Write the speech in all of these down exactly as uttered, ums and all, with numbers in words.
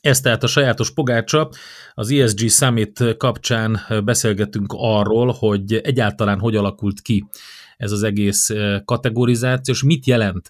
Ez tehát a sajátos pogácsa. Az E S G Summit kapcsán beszélgetünk arról, hogy egyáltalán hogy alakult ki ez az egész kategorizáció, és mit jelent.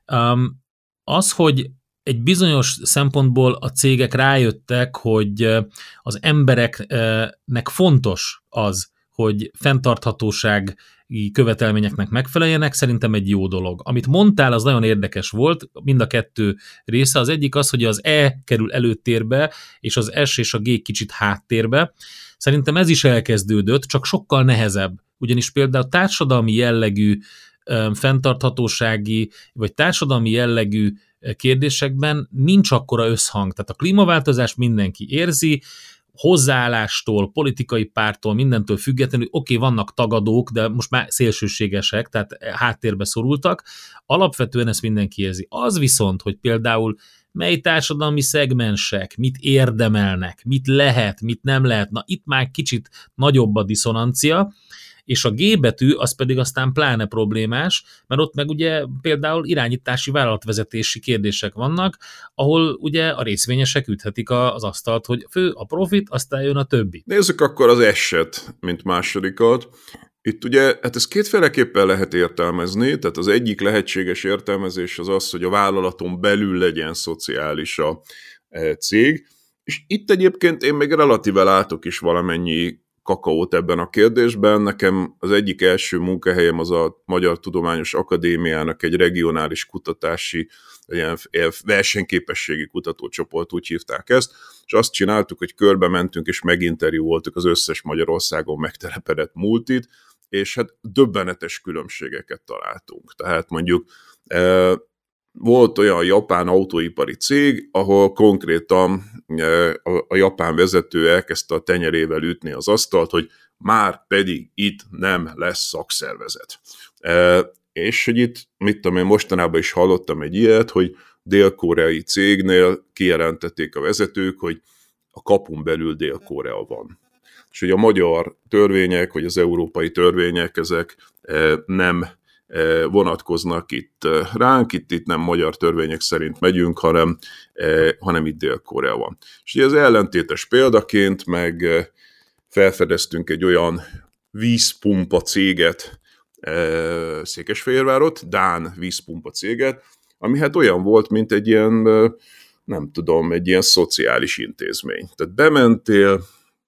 Az, hogy egy bizonyos szempontból a cégek rájöttek, hogy az embereknek fontos az, hogy fenntarthatósági követelményeknek megfeleljenek, szerintem egy jó dolog. Amit mondtál, az nagyon érdekes volt, mind a kettő része. Az egyik az, hogy az E kerül előtérbe, és az S és a G kicsit háttérbe. Szerintem ez is elkezdődött, csak sokkal nehezebb. Ugyanis például társadalmi jellegű, fenntarthatósági, vagy társadalmi jellegű kérdésekben nincs akkora összhang. Tehát a klímaváltozás mindenki érzi, hozzáállástól, politikai pártól, mindentől függetlenül, oké, okay, vannak tagadók, de most már szélsőségesek, tehát háttérbe szorultak. Alapvetően ezt mindenki érzi. Az viszont, hogy például mely társadalmi szegmensek mit érdemelnek, mit lehet, mit nem lehet, na itt már kicsit nagyobb a diszonancia, és a G betű az pedig aztán pláne problémás, mert ott meg ugye például irányítási vállalatvezetési kérdések vannak, ahol ugye a részvényesek üthetik az asztalt, hogy fő a profit, aztán jön a többi. Nézzük akkor az S-et, mint másodikat. Itt ugye, hát ezt kétféleképpen lehet értelmezni, tehát az egyik lehetséges értelmezés az az, hogy a vállalaton belül legyen szociális a cég, és itt egyébként én még relatíve látok is valamennyi kakaót ebben a kérdésben. Nekem az egyik első munkahelyem az a Magyar Tudományos Akadémiának egy regionális kutatási, ilyen versenyképességi kutatócsoport, úgy hívták ezt, és azt csináltuk, hogy körbe mentünk és meginterjúoltuk az összes Magyarországon megtelepedett multit, és hát döbbenetes különbségeket találtunk. Tehát mondjuk e, volt olyan japán autóipari cég, ahol konkrétan a, a japán vezető elkezdte a tenyerével ütni az asztalt, hogy már pedig itt nem lesz szakszervezet. E, és hogy itt, mit tudom én, mostanában is hallottam egy ilyet, hogy dél-koreai cégnél kijelentették a vezetők, hogy a kapun belül Dél-Korea van. És hogy a magyar törvények, vagy az európai törvények, ezek nem vonatkoznak itt ránk, itt, itt nem magyar törvények szerint megyünk, hanem, hanem itt Dél-Korea van. És ugye az ellentétes példaként meg felfedeztünk egy olyan vízpumpa céget, Székesfehérvárot, dán vízpumpa céget, ami hát olyan volt, mint egy ilyen, nem tudom, egy ilyen szociális intézmény. Tehát bementél,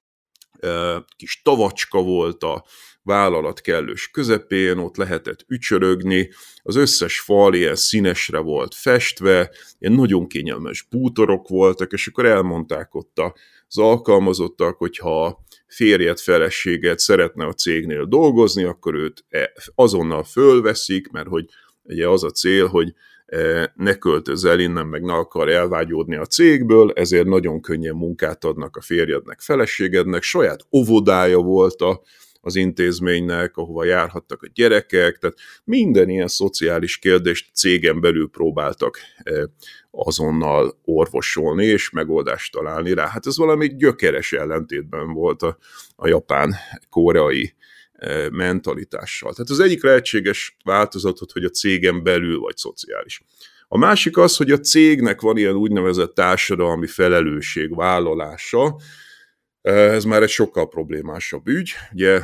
kis tavacska volt a vállalat kellős közepén, ott lehetett ücsörögni, az összes fal ilyen színesre volt festve, ilyen nagyon kényelmes bútorok voltak, és akkor elmondták ott az alkalmazottak, hogyha férjed, feleséget szeretne a cégnél dolgozni, akkor őt azonnal fölveszik, mert hogy ugye az a cél, hogy ne költözz el innen, meg ne akar elvágyódni a cégből, ezért nagyon könnyen munkát adnak a férjednek, feleségednek, saját óvodája volt a, az intézménynek, ahova járhattak a gyerekek, tehát minden ilyen szociális kérdést cégen belül próbáltak azonnal orvosolni és megoldást találni rá. Hát ez valami gyökeres ellentétben volt a, a japán-koreai mentalitással. Tehát az egyik lehetséges változatot, hogy a cégen belül vagy szociális. A másik az, hogy a cégnek van ilyen úgynevezett társadalmi felelősségvállalása. Ez már egy sokkal problémásabb ügy. Ugye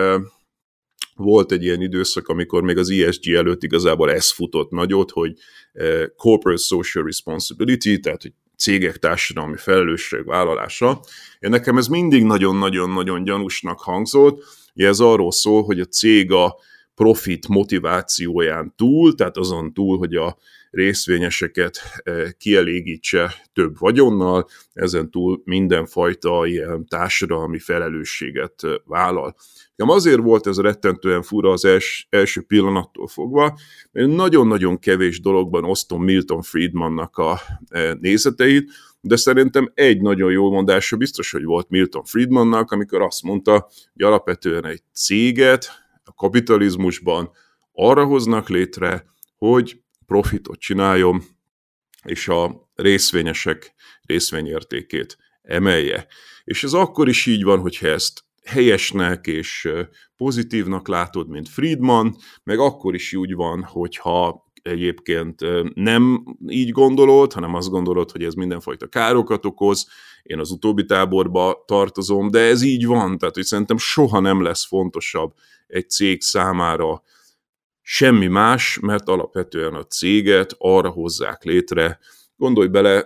volt egy ilyen időszak, amikor még az E S G előtt igazából ez futott nagyot, hogy corporate social responsibility, tehát hogy cégek társadalmi felelősségvállalása. Én nekem ez mindig nagyon-nagyon-nagyon gyanúsnak hangzott. Ugye ez arról szól, hogy a cég a profit motivációján túl, tehát azon túl, hogy a részvényeseket kielégítse több vagyonnal, ezen túl mindenfajta ilyen társadalmi felelősséget vállal. Azért volt ez rettentően fura az els, első pillanattól fogva, mert nagyon-nagyon kevés dologban osztom Milton Friedmannak a nézeteit, de szerintem egy nagyon jó mondása biztos, hogy volt Milton Friedmannak, amikor azt mondta, hogy alapvetően egy céget a kapitalizmusban arra hoznak létre, hogy profitot csináljon, és a részvényesek részvényértékét emelje. És ez akkor is így van, hogyha ezt helyesnek és pozitívnak látod, mint Friedman, meg akkor is úgy van, hogyha egyébként nem így gondolod, hanem azt gondolod, hogy ez mindenfajta károkat okoz. Én az utóbbi táborba tartozom, de ez így van, tehát hogy szerintem soha nem lesz fontosabb egy cég számára semmi más, mert alapvetően a céget arra hozzák létre. Gondolj bele,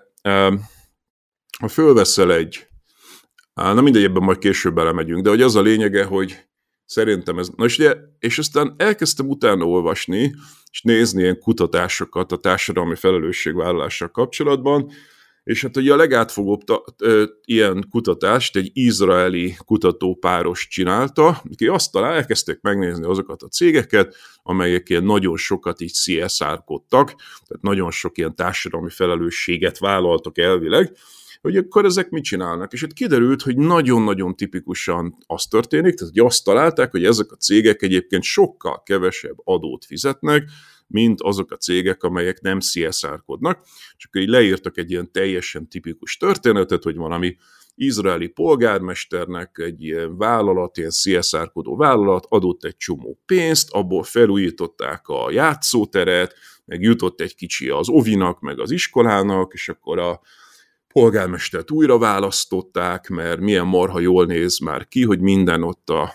ha fölveszel egy, na mindegy, ebben majd később belemegyünk, de hogy az a lényege, hogy szerintem ez, na és, ugye, és aztán elkezdtem utána olvasni, és nézni ilyen kutatásokat a társadalmi felelősségvállalással kapcsolatban, és hát ugye a legátfogóbb ta, ö, ilyen kutatást egy izraeli kutatópáros csinálta, aki azt talán elkezdték megnézni azokat a cégeket, amelyek ilyen nagyon sokat így cé es er-kodtak, tehát nagyon sok ilyen társadalmi felelősséget vállaltak elvileg, hogy akkor ezek mit csinálnak. És itt kiderült, hogy nagyon-nagyon tipikusan az történik, tehát hogy azt találták, hogy ezek a cégek egyébként sokkal kevesebb adót fizetnek, mint azok a cégek, amelyek nem cé es er-kodnak. És akkor így leírtak egy ilyen teljesen tipikus történetet, hogy valami izraeli polgármesternek egy ilyen vállalat, ilyen cé es er-kodó vállalat adott egy csomó pénzt, abból felújították a játszóteret, meg jutott egy kicsi az ovinak, meg az iskolának, és akkor a polgármestert újra választották, mert milyen marha jól néz már ki, hogy minden ott a,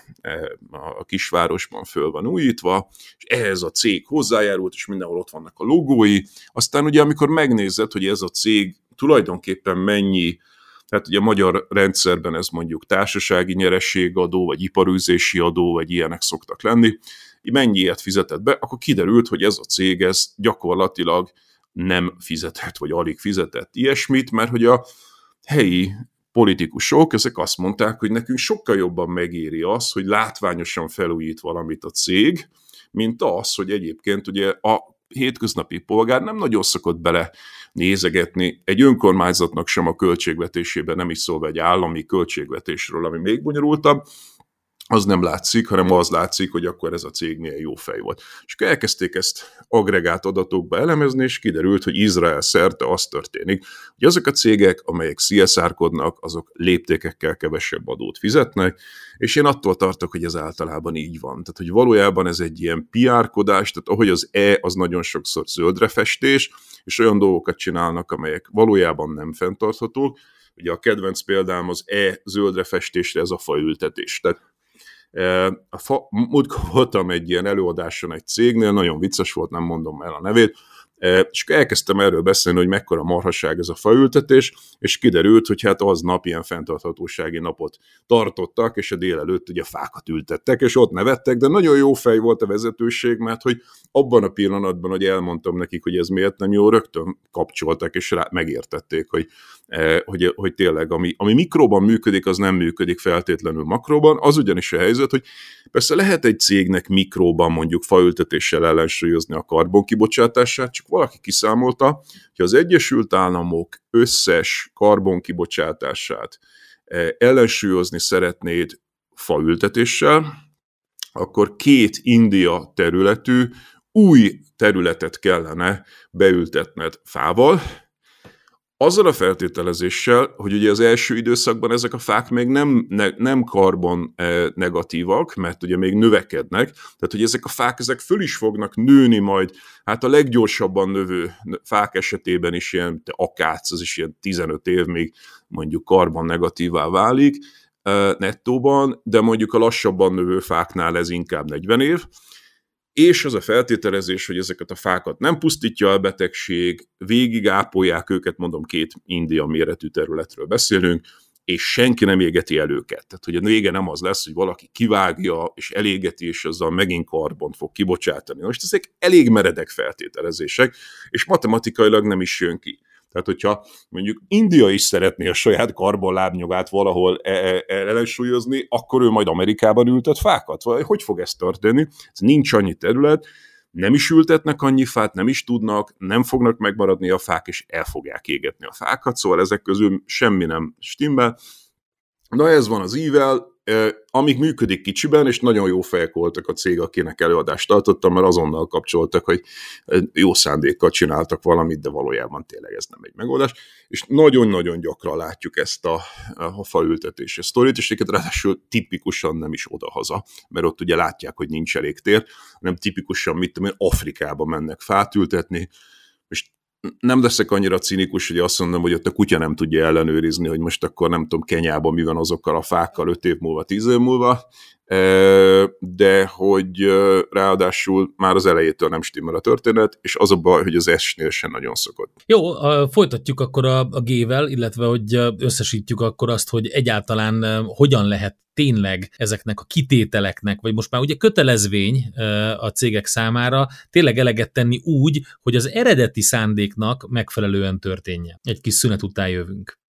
a kisvárosban föl van újítva, és ehhez a cég hozzájárult, és mindenhol ott vannak a logói. Aztán ugye, amikor megnézed, hogy ez a cég tulajdonképpen mennyi, tehát ugye a magyar rendszerben ez mondjuk társasági nyerességadó, vagy iparűzési adó, vagy ilyenek szoktak lenni, mennyi ilyet fizetett be, akkor kiderült, hogy ez a cég ez gyakorlatilag nem fizetett, vagy alig fizetett ilyesmit, mert hogy a helyi politikusok, ezek azt mondták, hogy nekünk sokkal jobban megéri az, hogy látványosan felújít valamit a cég, mint az, hogy egyébként ugye a hétköznapi polgár nem nagyon szokott bele nézegetni egy önkormányzatnak sem a költségvetésében, nem is szólva egy állami költségvetésről, ami még bonyolultabb, az nem látszik, hanem az látszik, hogy akkor ez a cég milyen jó fej volt. És akkor elkezdték ezt agregált adatokba elemezni, és kiderült, hogy Izrael szerte az történik, hogy azok a cégek, amelyek cé es er-kodnak, azok léptékekkel kevesebb adót fizetnek, és én attól tartok, hogy ez általában így van. Tehát, hogy valójában ez egy ilyen pé er-kodás, tehát ahogy az E az nagyon sokszor zöldre festés, és olyan dolgokat csinálnak, amelyek valójában nem fenntarthatók. Ugye a kedvenc példám az E zöldre festésre, ez a faültetés. Tehát A fa, múltkor voltam egy ilyen előadáson egy cégnél, nagyon vicces volt, nem mondom el a nevét, és elkezdtem erről beszélni, hogy mekkora marhaság ez a faültetés, és kiderült, hogy hát aznap ilyen fenntarthatósági napot tartottak, és a délelőtt ugye fákat ültettek, és ott nevettek, de nagyon jó fej volt a vezetőség, mert hogy abban a pillanatban, hogy elmondtam nekik, hogy ez miért nem jó, rögtön kapcsoltak, és rá megértették, hogy, hogy, hogy tényleg ami, ami mikróban működik, az nem működik feltétlenül makróban, az ugyanis a helyzet, hogy persze lehet egy cégnek mikróban mondjuk faültetéssel ellensúlyozni a karbonkibocsátását, csak valaki kiszámolta, hogy az Egyesült Államok összes karbonkibocsátását ellensúlyozni szeretnéd faültetéssel, akkor két India területű új területet kellene beültetned fával, azzal a feltételezéssel, hogy ugye az első időszakban ezek a fák még nem, ne, nem karbon negatívak, mert ugye még növekednek, tehát hogy ezek a fák ezek föl is fognak nőni majd, hát a leggyorsabban növő fák esetében is ilyen akác, az is ilyen tizenöt év még mondjuk karbon negatívá válik nettóban, de mondjuk a lassabban növő fáknál ez inkább negyven év, és az a feltételezés, hogy ezeket a fákat nem pusztítja a betegség, végig ápolják őket, mondom, két India méretű területről beszélünk, és senki nem égeti el őket. Tehát, hogy a vége nem az lesz, hogy valaki kivágja, és elégeti, és azzal megint karbont fog kibocsátani. Most ezek elég meredek feltételezések, és matematikailag nem is jön ki. Tehát, hogyha mondjuk India is szeretné a saját karbonlábnyomát valahol ellensúlyozni, akkor ő majd Amerikában ültet fákat? Vagy hogy fog ez történni? Ez nincs annyi terület, nem is ültetnek annyi fát, nem is tudnak, nem fognak megmaradni a fák, és el fogják égetni a fákat, szóval ezek közül semmi nem stimmel. Na ez van az ível, amíg működik kicsiben, és nagyon jó fejek voltak a cég, akinek előadást tartottam, mert azonnal kapcsoltak, hogy jó szándékkal csináltak valamit, de valójában tényleg ez nem egy megoldás. És nagyon-nagyon gyakran látjuk ezt a, a faültetési sztorit, és egyébként ráadásul tipikusan nem is odahaza, mert ott ugye látják, hogy nincs elég tér, hanem tipikusan, mit tudom én, Afrikába mennek fát ültetni, és nem leszek annyira cinikus, hogy azt mondom, hogy ott a kutya nem tudja ellenőrizni, hogy most akkor nem tudom, Kenyában mi van azokkal a fákkal öt év múlva, tíz év múlva, de hogy ráadásul már az elejétől nem stimmel a történet, és az a baj, hogy az S-nél sem nagyon szokott. Jó, folytatjuk akkor a, a G-vel, illetve hogy összesítjük akkor azt, hogy egyáltalán hogyan lehet tényleg ezeknek a kitételeknek, vagy most már ugye kötelezvény a cégek számára tényleg eleget tenni úgy, hogy az eredeti szándéknak megfelelően történjen. Egy kis szünet után jövünk.